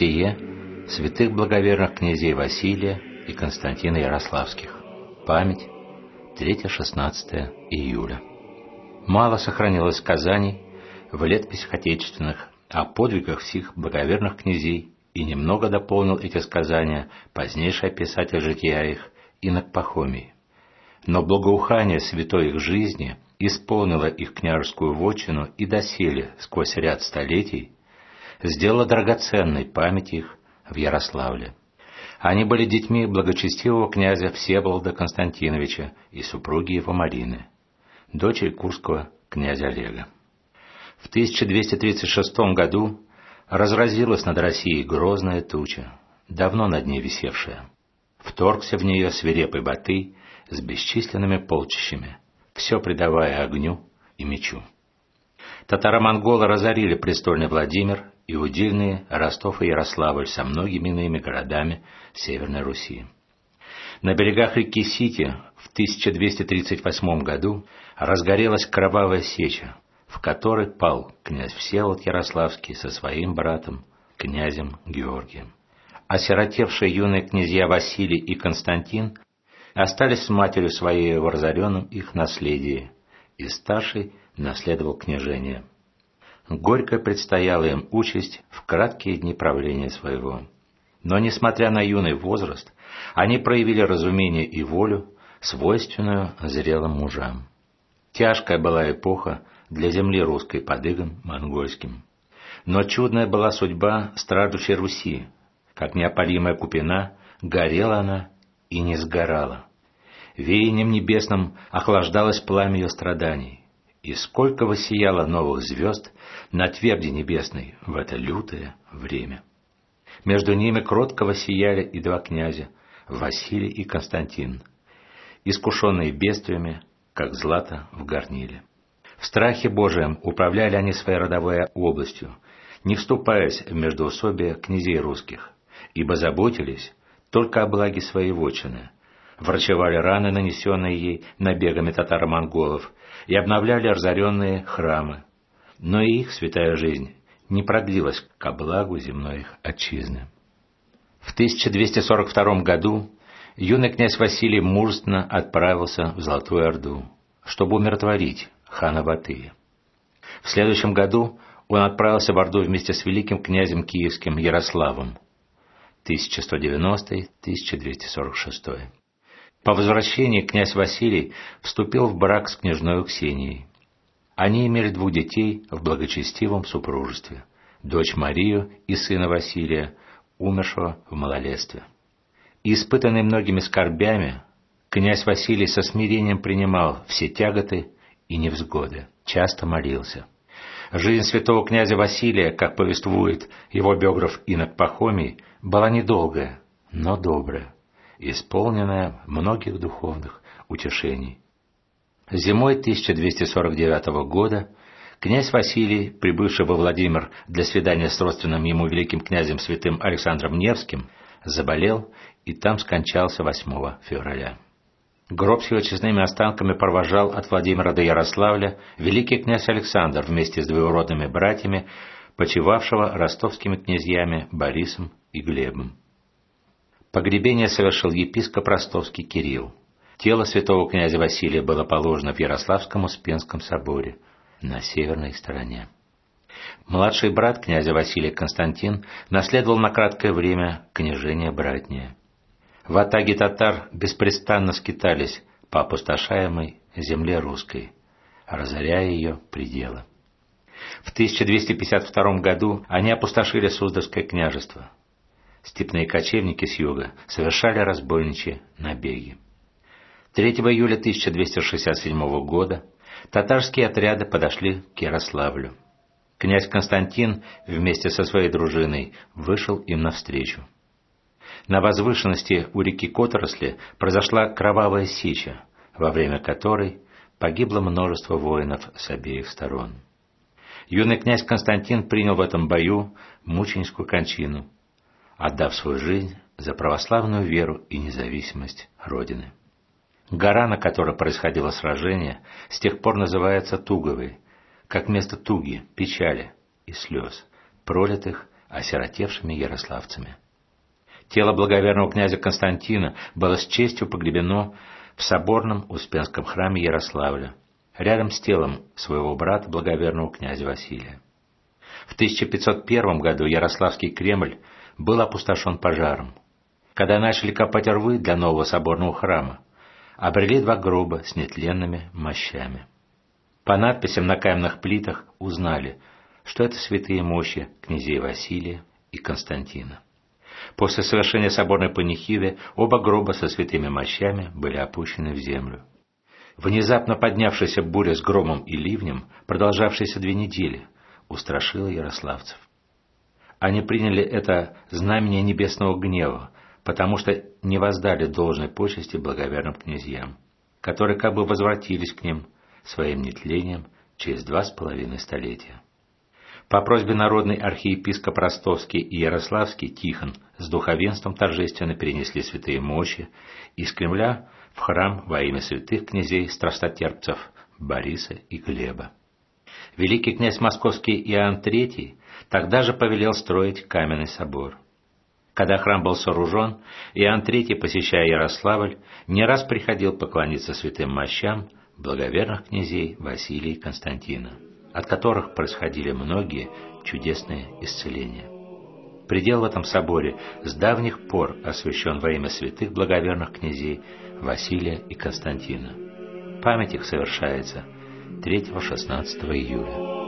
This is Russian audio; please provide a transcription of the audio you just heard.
Житие святых благоверных князей Василия и Константина Ярославских. Память 3-16 июля. Мало сохранилось сказаний в летописях отечественных о подвигах всех благоверных князей, и немного дополнил эти сказания позднейший писатель жития их инок Пахомий. Но благоухание святой их жизни исполнило их княжескую вотчину и доселе, сквозь ряд столетий, сделало драгоценной память их в Ярославле. Они были детьми благочестивого князя Всеволода Константиновича и супруги его Марины, дочери курского князя Олега. В 1236 году разразилась над Россией грозная туча, давно над ней висевшая. Вторгся в нее свирепый Батый с бесчисленными полчищами, все предавая огню и мечу. Татаро-монголы разорили престольный Владимир и удельные Ростов и Ярославль со многими иными городами Северной Руси. На берегах реки Сити в 1238 году разгорелась кровавая сеча, в которой пал князь Всеволод Ярославский со своим братом, князем Георгием. Осиротевшие юные князья Василий и Константин остались с матерью своей в разоренном их наследии, и старший наследовал княжение. Горькая предстояла им участь в краткие дни правления своего. Но, несмотря на юный возраст, они проявили разумение и волю, свойственную зрелым мужам. Тяжкая была эпоха для земли русской под игом монгольским. Но чудная была судьба страждущей Руси. Как неопалимая купина, горела она и не сгорала. Веянием небесным охлаждалось пламя ее страданий. И сколько воссияло новых звезд на тверди небесной в это лютое время. Между ними кротко воссияли и два князя, Василий и Константин, искушенные бедствиями, как злато в горниле. В страхе Божием управляли они своей родовой областью, не вступаясь в междоусобие князей русских, ибо заботились только о благе своей вотчины, врачевали раны, нанесенные ей набегами татаро-монголов, и обновляли разоренные храмы. Но и их святая жизнь не продлилась ко благу земной их отчизны. В 1242 году юный князь Василий мужественно отправился в Золотую Орду, чтобы умиротворить хана Батыя. В следующем году он отправился в Орду вместе с великим князем киевским Ярославом, 1190-1246. По возвращении князь Василий вступил в брак с княжною Ксенией. Они имели двух детей в благочестивом супружестве, дочь Марию и сына Василия, умершего в малолетстве. Испытанный многими скорбями, князь Василий со смирением принимал все тяготы и невзгоды, часто молился. Жизнь святого князя Василия, как повествует его биограф инок Пахомий, была недолгая, но добрая, исполненная многих духовных утешений. Зимой 1249 года князь Василий, прибывший во Владимир для свидания с родственным ему великим князем святым Александром Невским, заболел и там скончался 8 февраля. Гроб с его честными останками провожал от Владимира до Ярославля великий князь Александр вместе с двоюродными братьями, почивавшего ростовскими князьями Борисом и Глебом. Погребение совершил епископ ростовский Кирилл. Тело святого князя Василия было положено в Ярославском Успенском соборе на северной стороне. Младший брат князя Василия Константин наследовал на краткое время княжение братнее. Ватаги татар беспрестанно скитались по опустошаемой земле русской, разоряя ее пределы. В 1252 году они опустошили Суздальское княжество. Степные кочевники с юга совершали разбойничьи набеги. 3 июля 1267 года татарские отряды подошли к Ярославлю. Князь Константин вместе со своей дружиной вышел им навстречу. На возвышенности у реки Которосли произошла кровавая сеча, во время которой погибло множество воинов с обеих сторон. Юный князь Константин принял в этом бою мученическую кончину, отдав свою жизнь за православную веру и независимость Родины. Гора, на которой происходило сражение, с тех пор называется Туговой, как место туги, печали и слез, пролитых осиротевшими ярославцами. Тело благоверного князя Константина было с честью погребено в соборном Успенском храме Ярославля, рядом с телом своего брата благоверного князя Василия. В 1501 году Ярославский Кремль был опустошен пожаром. Когда начали копать рвы для нового соборного храма, обрели 2 гроба с нетленными мощами. По надписям на каменных плитах узнали, что это святые мощи князей Василия и Константина. После совершения соборной панихиды оба гроба со святыми мощами были опущены в землю. Внезапно поднявшаяся буря с громом и ливнем, продолжавшаяся 2 недели, устрашила ярославцев. Они приняли это знамение небесного гнева, потому что не воздали должной почести благоверным князьям, которые как бы возвратились к ним своим нетлением через 2,5 столетия. По просьбе народный архиепископ Ростовский и Ярославский Тихон с духовенством торжественно перенесли святые мощи из Кремля в храм во имя святых князей страстотерпцев Бориса и Глеба. Великий князь Московский Иоанн III тогда же повелел строить каменный собор. Когда храм был сооружен, Иоанн III, посещая Ярославль, не раз приходил поклониться святым мощам благоверных князей Василия и Константина, от которых происходили многие чудесные исцеления. Предел в этом соборе с давних пор освящен во имя святых благоверных князей Василия и Константина. Память их совершается 3-16 июля.